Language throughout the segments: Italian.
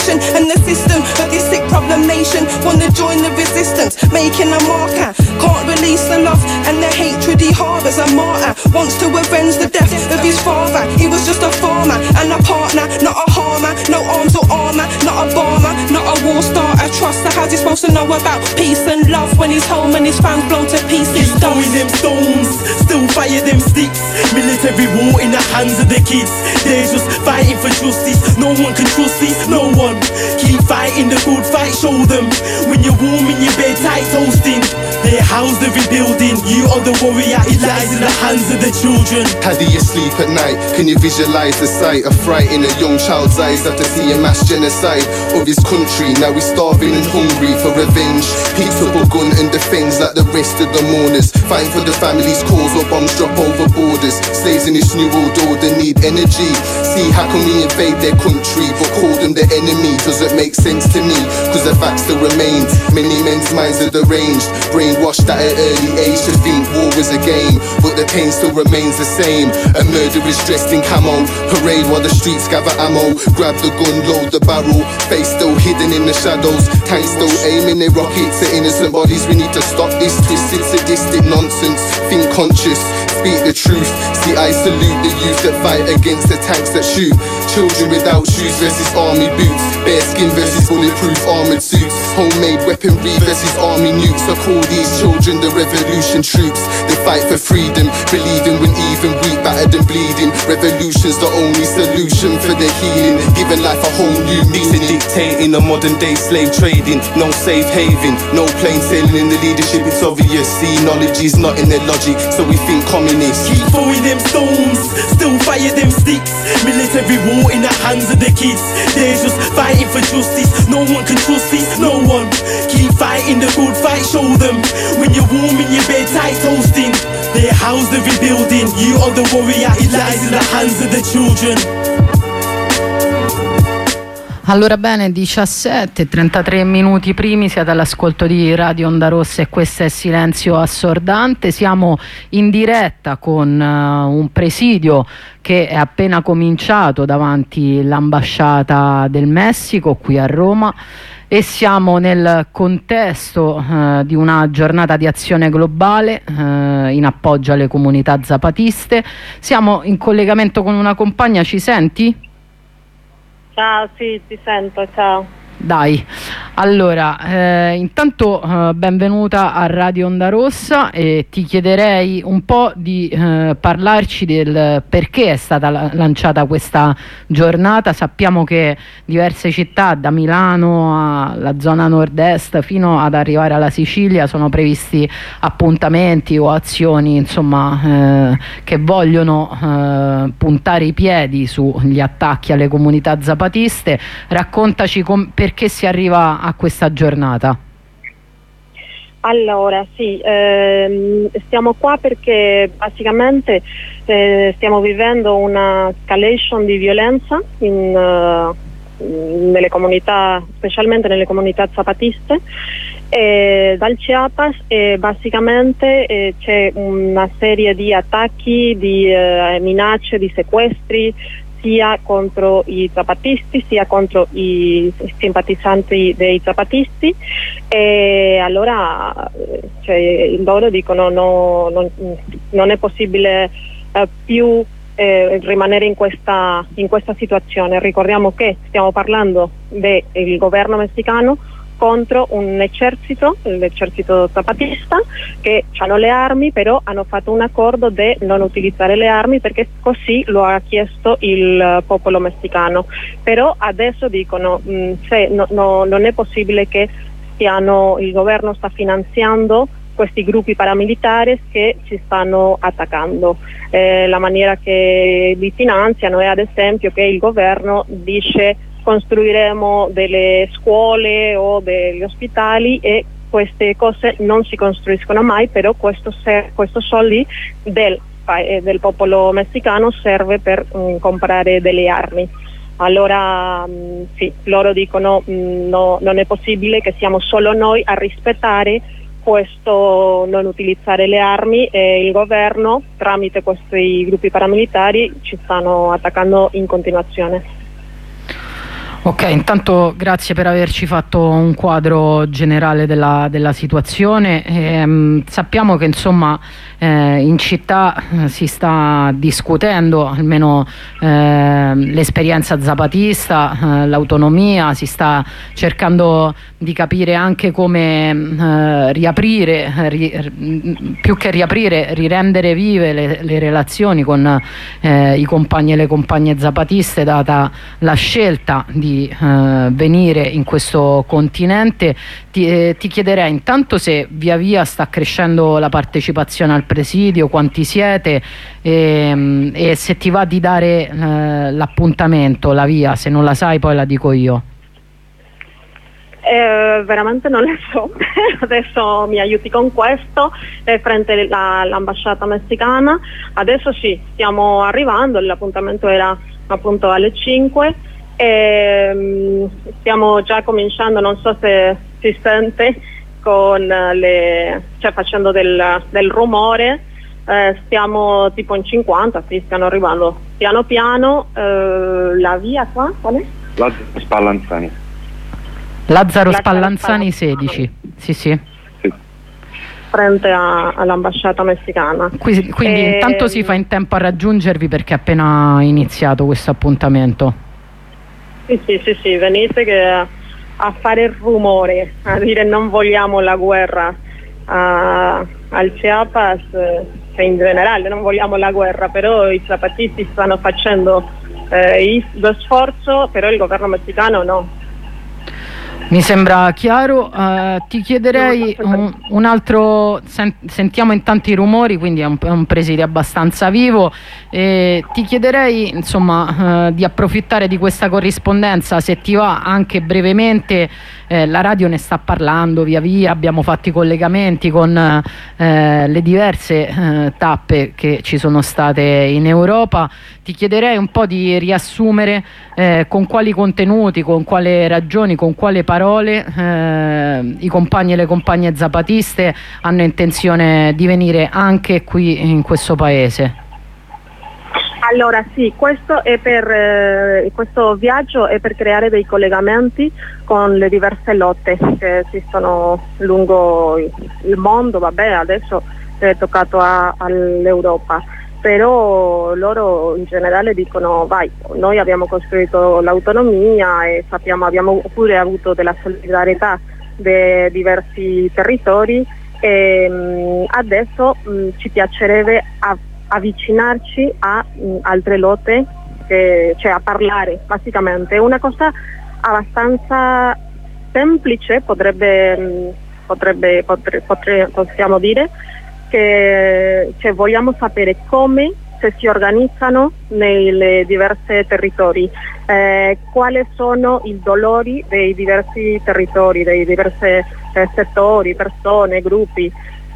nation and the system of this sick problem nation. Wanna join the resistance, making a marker. Can't release the love and the hatred he harbours. A martyr wants to avenge the death of his father. He was just a farmer and a partner, not a harmer. No arms or armour, not a bomber, not a war starter. Trust, so how's he supposed to know about peace and love when he's home and his family's blown to pieces? Keep throwing them stones, still fire them sticks. Military war in the hands of the kids. They're just fighting for justice. No one can trust this, no one. Keep fighting the good fight, show them. When you're warm in your bed, tight toasting. Their house they're rebuilding. You are the warrior, it lies in the hands of the children. How do you sleep at night? Can you visualize the sight of fright in a young child's eyes after seeing mass genocide of his country? Now he's starving and hungry for revenge. Picks up a gun and defends like the rest of the mourners. Fighting for the family's cause or bombs drop over borders. Slaves in this new world order need energy. See, how can we invade their country but call them the enemy? Doesn't make sense to me, cause the facts still remain. Many men's minds are deranged, brainwashed at an early age to think war is a game, but the pain still remains the same. A murderer is dressed in camo, parade while the streets gather ammo. Grab the gun, load the barrel, face still hidden in the shadows. Tanks still aiming their rockets at innocent bodies. We need to stop this twisted, sadistic nonsense. Think conscious, speak the truth. See, I salute the youth that fight against the tanks that shoot. Children without shoes versus army boots. Bare skin versus bulletproof armoured suits. Homemade weaponry versus army nukes. I call these children the revolution troops. They fight for freedom, believing when even weak, battered and bleeding. Revolution's the only solution for the healing, giving life a whole new meaning. Dictating a modern day slave trading. No safe haven, no plain sailing in the leadership. It's obvious, see, knowledge is not in their logic, so we think communists. Keep throwing them stones, still fire them sticks. Military war in the hands of the kids. They're just fighting for justice. No one can trust this, no one. Keep fighting the good fight, show them. When you're warm in your bed, tight toasting. Their house they're rebuilding. You are the warrior, it lies in the hands of the children. Allora bene, 17:33 minuti primi, siete all'ascolto di Radio Onda Rossa e questo è Silenzio Assordante. Siamo in diretta con un presidio che è appena cominciato davanti all'ambasciata del Messico qui a Roma e siamo nel contesto di una giornata di azione globale in appoggio alle comunità zapatiste. Siamo in collegamento con una compagna, ci senti? Ciao, sì, ti sento, ciao. Dai, allora, intanto benvenuta a Radio Onda Rossa e ti chiederei un po' di parlarci del perché è stata lanciata questa giornata. Sappiamo che diverse città, da Milano alla zona nord-est fino ad arrivare alla Sicilia, sono previsti appuntamenti o azioni, insomma, che vogliono puntare i piedi sugli attacchi alle comunità zapatiste. Raccontaci perché si arriva a questa giornata. Allora, sì, stiamo qua perché basicamente stiamo vivendo una escalation di violenza nelle comunità, specialmente nelle comunità zapatiste, dal Chiapas, e basicamente c'è una serie di attacchi, di minacce, di sequestri, sia contro i zapatisti sia contro i simpatizzanti dei zapatisti, e allora loro dicono non è possibile più rimanere in questa situazione. Ricordiamo che stiamo parlando del governo messicano contro un esercito, l'esercito zapatista, che hanno le armi, però hanno fatto un accordo di non utilizzare le armi perché così lo ha chiesto il popolo messicano. Però adesso dicono non è possibile che il governo sta finanziando questi gruppi paramilitari che ci stanno attaccando. La maniera che li finanziano è, ad esempio, che il governo dice: costruiremo delle scuole o degli ospedali, e queste cose non si costruiscono mai, però questo soldi del popolo messicano serve per comprare delle armi. Allora sì, loro dicono non è possibile che siamo solo noi a rispettare questo, non utilizzare le armi, e il governo tramite questi gruppi paramilitari ci stanno attaccando in continuazione. Ok, intanto grazie per averci fatto un quadro generale della situazione. Sappiamo che insomma in città si sta discutendo almeno l'esperienza zapatista, l'autonomia, si sta cercando di capire anche come riaprire, più che riaprire, rirendere vive le relazioni con i compagni e le compagne zapatiste, data la scelta di venire in questo continente. Ti chiederei intanto se via via sta crescendo la partecipazione al presidio, quanti siete, e se ti va di dare l'appuntamento, la via. Se non la sai poi la dico io. Veramente non le so. Adesso mi aiuti con questo, frente all'ambasciata messicana. Adesso sì, stiamo arrivando, l'appuntamento era appunto alle 5. Stiamo già cominciando, non so se si sente, con cioè facendo del rumore. Stiamo tipo in 50, sì, stiamo arrivando piano piano. La via qua qual è? Lazzaro Spallanzani. Lazzaro Spallanzani 16, sì. Frente all'ambasciata messicana. Quindi intanto si fa in tempo a raggiungervi, perché è appena iniziato questo appuntamento. Sì, venite a fare rumore, a dire non vogliamo la guerra al Chiapas, cioè in generale non vogliamo la guerra, però i zapatisti stanno facendo lo sforzo, però il governo messicano no. Mi sembra chiaro. Ti chiederei un altro, sentiamo intanto i rumori, quindi è un presidio abbastanza vivo, ti chiederei insomma di approfittare di questa corrispondenza, se ti va anche brevemente. La radio ne sta parlando via via, abbiamo fatto i collegamenti con le diverse tappe che ci sono state in Europa. Ti chiederei un po' di riassumere con quali contenuti, con quale ragioni, con quale parole i compagni e le compagne zapatiste hanno intenzione di venire anche qui in questo paese. Allora sì, questo viaggio è per creare dei collegamenti con le diverse lotte che esistono lungo il mondo. Vabbè, adesso è toccato all'Europa, però loro in generale dicono vai, noi abbiamo costruito l'autonomia e abbiamo pure avuto della solidarietà dei diversi territori, e adesso ci piacerebbe avvicinarci a altre lotte, cioè a parlare basicamente. È una cosa abbastanza semplice, possiamo dire, che cioè, vogliamo sapere come si organizzano nei diversi territori, quali sono i dolori dei diversi territori, dei diversi settori, persone, gruppi,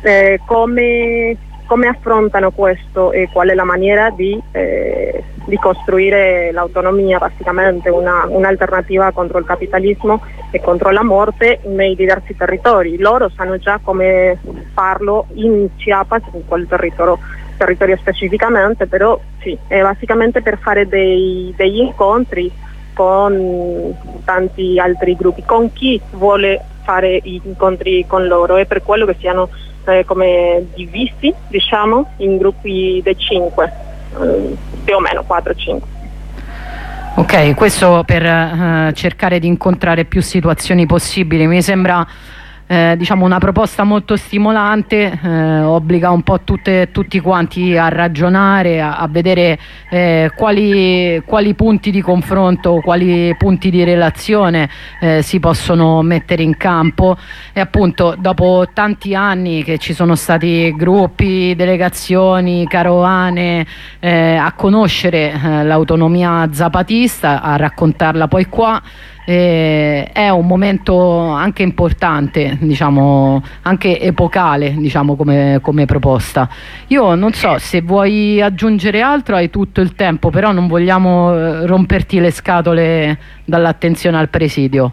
come affrontano questo e qual è la maniera di costruire l'autonomia, basicamente un'alternativa contro il capitalismo e contro la morte nei diversi territori. Loro sanno già come farlo in Chiapas, in quel territorio specificamente, però sì, è basicamente per fare degli incontri con tanti altri gruppi, con chi vuole fare incontri con loro, è per quello che siano come divisi, diciamo, in gruppi di 5, più o meno 4-5. Ok, questo per cercare di incontrare più situazioni possibili. Mi sembra diciamo una proposta molto stimolante, obbliga un po' tutti quanti a ragionare, a vedere quali punti di confronto, quali punti di relazione si possono mettere in campo, e appunto dopo tanti anni che ci sono stati gruppi, delegazioni, carovane a conoscere l'autonomia zapatista, a raccontarla poi qua. È un momento anche importante, diciamo, anche epocale, diciamo, come proposta. Io non so se vuoi aggiungere altro, hai tutto il tempo, però non vogliamo romperti le scatole dall'attenzione al presidio.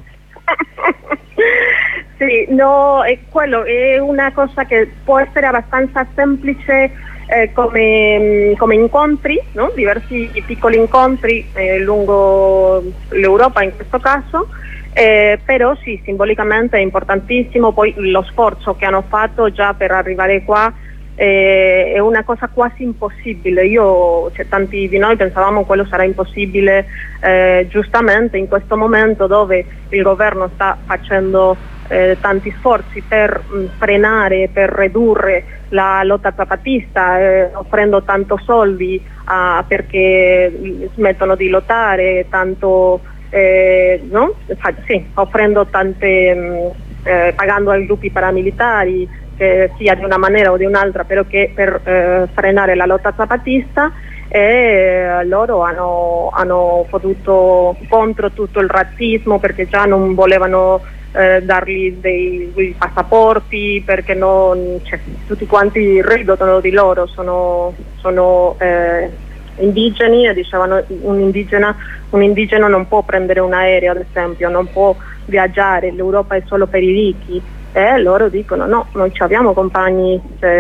Sì, no, quello è una cosa che può essere abbastanza semplice come incontri, no? Diversi piccoli incontri lungo l'Europa in questo caso. Però sì, simbolicamente è importantissimo. Poi lo sforzo che hanno fatto già per arrivare qua è una cosa quasi impossibile. Tanti di noi pensavamo che quello sarà impossibile, giustamente in questo momento dove il governo sta facendo tanti sforzi per frenare, per ridurre la lotta zapatista, offrendo tanto soldi perché smettono di lottare, tanto no? Sì, offrendo tante, pagando ai gruppi paramilitari, sia di una maniera o di un'altra, però che per frenare la lotta zapatista, e loro hanno potuto contro tutto il razzismo, perché già non volevano dargli dei passaporti, perché tutti quanti ridono di loro, sono indigeni, e dicevano un indigeno non può prendere un aereo, ad esempio, non può viaggiare, l'Europa è solo per i ricchi. E loro dicono no, noi abbiamo compagni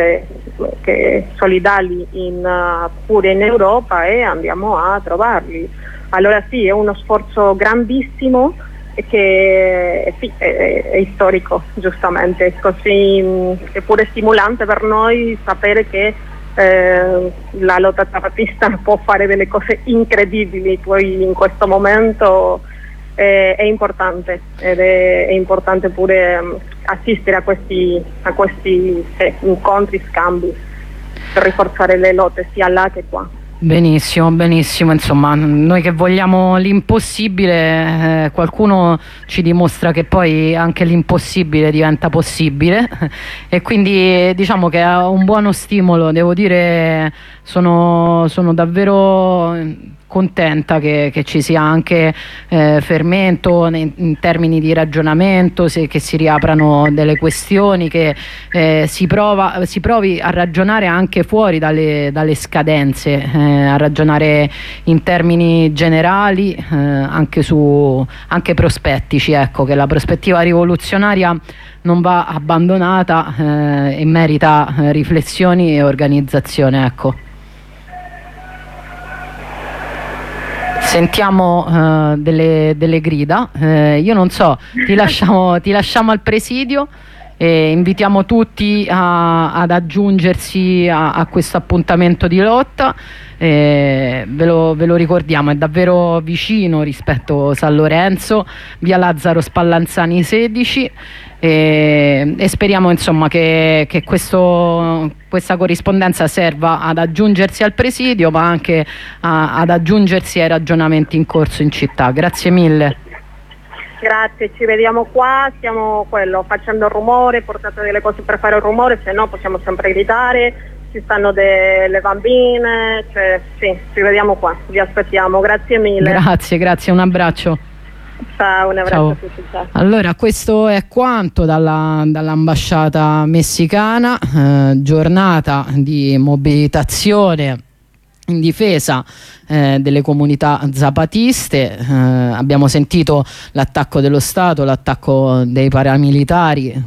solidali pure in Europa e andiamo a trovarli. Allora sì, è uno sforzo grandissimo che è storico, giustamente, così è pure stimolante per noi sapere che la lotta zapatista può fare delle cose incredibili. Poi in questo momento è importante, ed è importante pure assistere a questi incontri, scambi, per rinforzare le lotte sia là che qua. Benissimo, benissimo, insomma noi che vogliamo l'impossibile, qualcuno ci dimostra che poi anche l'impossibile diventa possibile e quindi diciamo che è un buono stimolo, devo dire. Sono davvero contenta che ci sia anche fermento in termini di ragionamento, che si riaprano delle questioni, che si provi a ragionare anche fuori dalle scadenze, a ragionare in termini generali, anche prospettici, ecco, che la prospettiva rivoluzionaria non va abbandonata e merita riflessioni e organizzazione, ecco. Sentiamo delle grida, io non so, ti lasciamo al presidio e invitiamo tutti ad aggiungersi a questo appuntamento di lotta. Ve lo ricordiamo, è davvero vicino rispetto a San Lorenzo, via Lazzaro Spallanzani 16, e speriamo insomma che questa corrispondenza serva ad aggiungersi al presidio, ma anche ad aggiungersi ai ragionamenti in corso in città. Grazie mille. Grazie, ci vediamo qua, stiamo facendo rumore, portate delle cose per fare rumore, se no possiamo sempre gridare. Ci stanno delle bambine, sì, ci vediamo qua, vi aspettiamo, grazie mille. Grazie, un abbraccio. Ciao, un abbraccio a tutti. Ciao. Allora, questo è quanto dall'ambasciata messicana, giornata di mobilitazione in difesa delle comunità zapatiste. Abbiamo sentito l'attacco dello Stato, l'attacco dei paramilitari